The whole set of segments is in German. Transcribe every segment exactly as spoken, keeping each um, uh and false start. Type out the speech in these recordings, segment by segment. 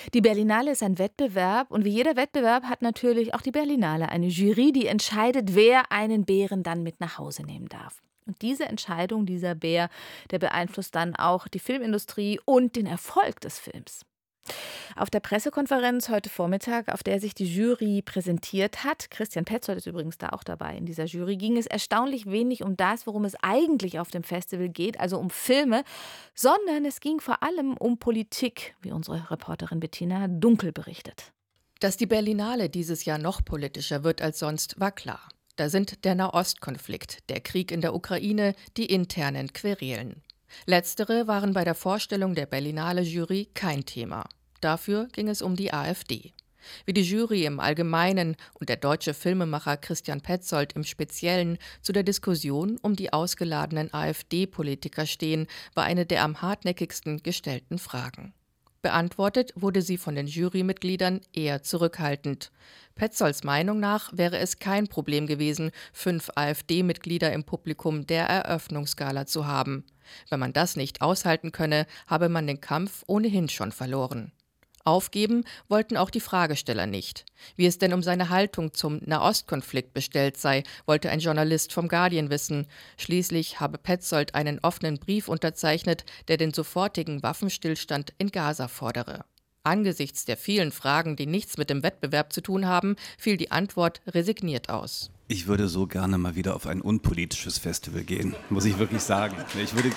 Die Berlinale ist ein Wettbewerb und wie jeder Wettbewerb hat natürlich auch die Berlinale eine Jury, die entscheidet, wer einen Bären dann mit nach Hause nehmen darf. Und diese Entscheidung, dieser Bär, der beeinflusst dann auch die Filmindustrie und den Erfolg des Films. Auf der Pressekonferenz heute Vormittag, auf der sich die Jury präsentiert hat, Christian Petzold ist übrigens da auch dabei in dieser Jury, ging es erstaunlich wenig um das, worum es eigentlich auf dem Festival geht, also um Filme, sondern es ging vor allem um Politik, wie unsere Reporterin Bettina Dunkel berichtet. Dass die Berlinale dieses Jahr noch politischer wird als sonst, war klar. Da sind der Nahostkonflikt, der Krieg in der Ukraine, die internen Querelen. Letztere waren bei der Vorstellung der Berlinale-Jury kein Thema. Dafür ging es um die AfD. Wie die Jury im Allgemeinen und der deutsche Filmemacher Christian Petzold im Speziellen zu der Diskussion um die ausgeladenen AfD-Politiker stehen, war eine der am hartnäckigsten gestellten Fragen. Beantwortet wurde sie von den Jurymitgliedern eher zurückhaltend. Petzolds Meinung nach wäre es kein Problem gewesen, fünf AfD-Mitglieder im Publikum der Eröffnungsgala zu haben. Wenn man das nicht aushalten könne, habe man den Kampf ohnehin schon verloren. Aufgeben wollten auch die Fragesteller nicht. Wie es denn um seine Haltung zum Nahostkonflikt bestellt sei, wollte ein Journalist vom Guardian wissen. Schließlich habe Petzold einen offenen Brief unterzeichnet, der den sofortigen Waffenstillstand in Gaza fordere. Angesichts der vielen Fragen, die nichts mit dem Wettbewerb zu tun haben, fiel die Antwort resigniert aus. Ich würde so gerne mal wieder auf ein unpolitisches Festival gehen, muss ich wirklich sagen. Ich würde,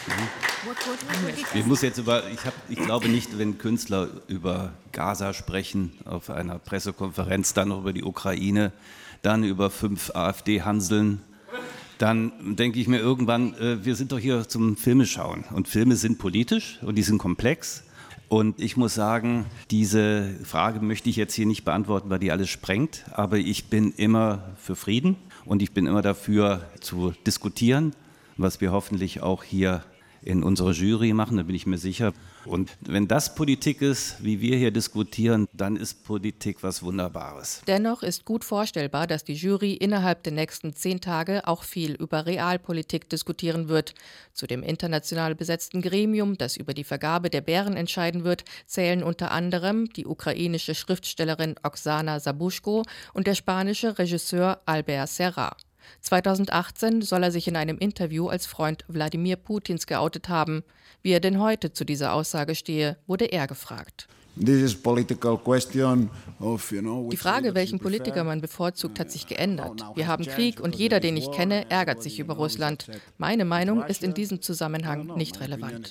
ich muss jetzt über, ich, hab, ich glaube nicht, wenn Künstler über Gaza sprechen auf einer Pressekonferenz, dann noch über die Ukraine, dann über fünf AfD-Hanseln, dann denke ich mir irgendwann, äh, wir sind doch hier zum Filmeschauen und Filme sind politisch und die sind komplex. Und ich muss sagen, diese Frage möchte ich jetzt hier nicht beantworten, weil die alles sprengt. Aber ich bin immer für Frieden und ich bin immer dafür zu diskutieren, was wir hoffentlich auch hier in unserer Jury machen, da bin ich mir sicher. Und wenn das Politik ist, wie wir hier diskutieren, dann ist Politik was Wunderbares. Dennoch ist gut vorstellbar, dass die Jury innerhalb der nächsten zehn Tage auch viel über Realpolitik diskutieren wird. Zu dem international besetzten Gremium, das über die Vergabe der Bären entscheiden wird, zählen unter anderem die ukrainische Schriftstellerin Oksana Sabushko und der spanische Regisseur Albert Serra. zweitausendachtzehn soll er sich in einem Interview als Freund Wladimir Putins geoutet haben. Wie er denn heute zu dieser Aussage stehe, wurde er gefragt. Die Frage, welchen Politiker man bevorzugt, hat sich geändert. Wir haben Krieg und jeder, den ich kenne, ärgert sich über Russland. Meine Meinung ist in diesem Zusammenhang nicht relevant.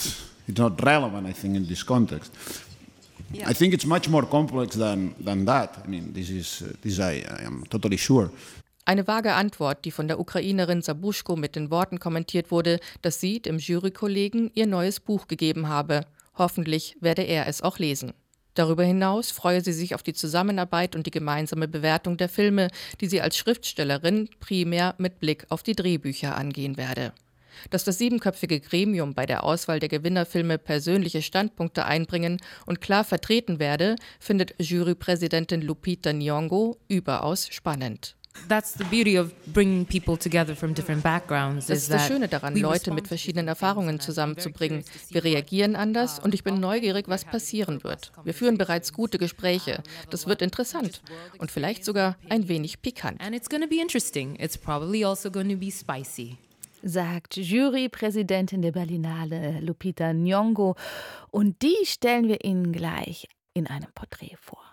I think it's much more complex than, than that. I mean, this is, this I, I am totally sure. Eine vage Antwort, die von der Ukrainerin Sabushko mit den Worten kommentiert wurde, dass sie dem Jurykollegen ihr neues Buch gegeben habe. Hoffentlich werde er es auch lesen. Darüber hinaus freue sie sich auf die Zusammenarbeit und die gemeinsame Bewertung der Filme, die sie als Schriftstellerin primär mit Blick auf die Drehbücher angehen werde. Dass das siebenköpfige Gremium bei der Auswahl der Gewinnerfilme persönliche Standpunkte einbringen und klar vertreten werde, findet Jurypräsidentin Lupita Nyong'o überaus spannend. That's the beauty of bringing people together from different backgrounds. Das ist das Schöne daran, Leute mit verschiedenen Erfahrungen zusammenzubringen. Wir reagieren anders und ich bin neugierig, was passieren wird. Wir führen bereits gute Gespräche. Das wird interessant und vielleicht sogar ein wenig pikant. And it's going to be interesting. It's probably also going to be spicy. Sagt Jurypräsidentin der Berlinale Lupita Nyong'o. Und die stellen wir Ihnen gleich in einem Porträt vor.